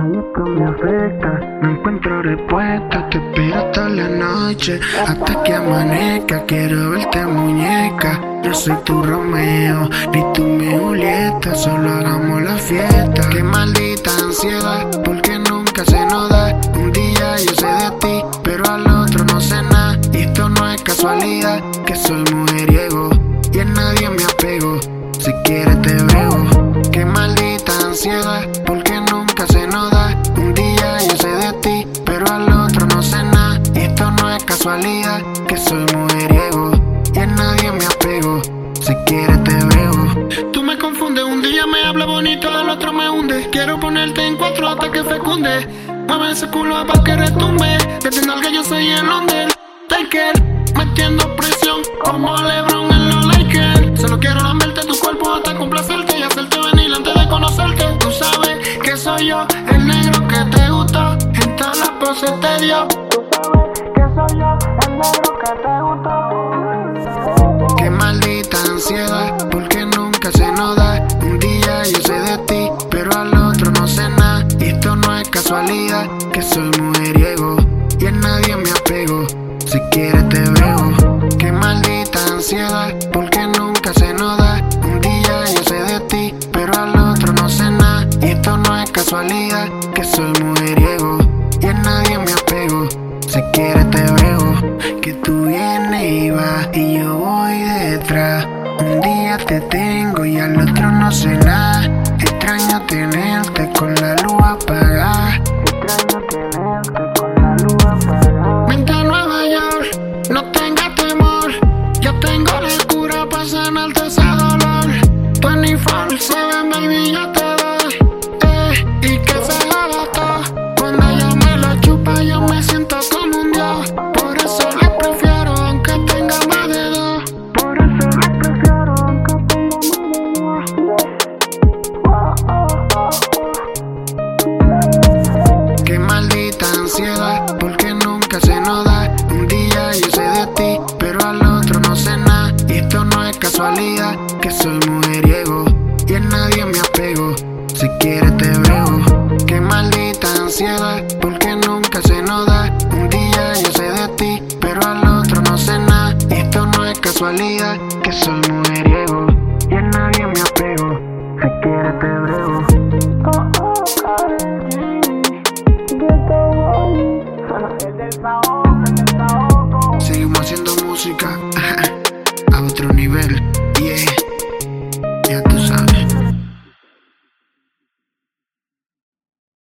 Ay, esto me afecta, no encuentro respuesta. Te espero hasta la noche, hasta que amanezca. Quiero verte, muñeca. No soy tu Romeo, ni tú mi Julieta. Solo hagamos la fiesta. Qué maldita ansiedad, porque nunca se nos da. Un día yo sé de ti, pero al otro no sé nada. Y esto no es casualidad, que soy mujeriego y en nadie me apego. Si quieres te veo. Qué maldita ansiedad, porque nunca se nos da. Un día yo sé de ti, pero al otro no sé nada. Y esto no es casualidad, que soy mujeriego y en nadie me apego. Si quieres te veo. Tú me confundes, un día me habla bonito, al otro me hunde. Quiero ponerte en cuatro hasta que fecunde. Mueve ese culo pa' que retumbe. Desde nalga yo soy el Undertaker, metiendo presión como LeBron en los Lakers. Solo quiero lamberte tu cuerpo hasta complacerte y hacerte venir antes de conocerte. Tú sabes que soy yo, el negro que te gustó, en todas las poses te dio. Tú sabes que soy yo, el negro que te gustó. Qué maldita ansiedad, porque nunca se nos da. Un día yo sé de ti, pero al otro no sé nada. Y esto no es casualidad, que soy mujeriego y en nadie me apego. Si quieres te veo. Qué maldita ansiedad, porque nunca se nos da. Un día yo sé de ti, pero al otro no sé nada. Y esto no es casualidad, que soy mujeriego y en nadie me apego. Si quieres te veo. Que tú vienes y vas y yo voy detrás. Un día te tengo y al otro no sé nada. Extraño tenerte con la luz apagada. Extraño tenerte con la luz apagada. Vente a Nueva York, no tengas temor. Yo tengo la cura para sanarte ese dolor. 24/7, baby, yo te doy. Y que se joda todo. Cuando ella me lo chupa, yo me siento como un dios. Por eso la prefiero, aunque tenga más de dos. Por eso la prefiero, aunque tenga más de dos. Qué maldita ansiedad, porque nunca se nos da. Un día yo sé de ti, pero al otro no sé nada. Y esto no es casualidad, que soy mujeriego y en nadie me apego. Si quieres te veo.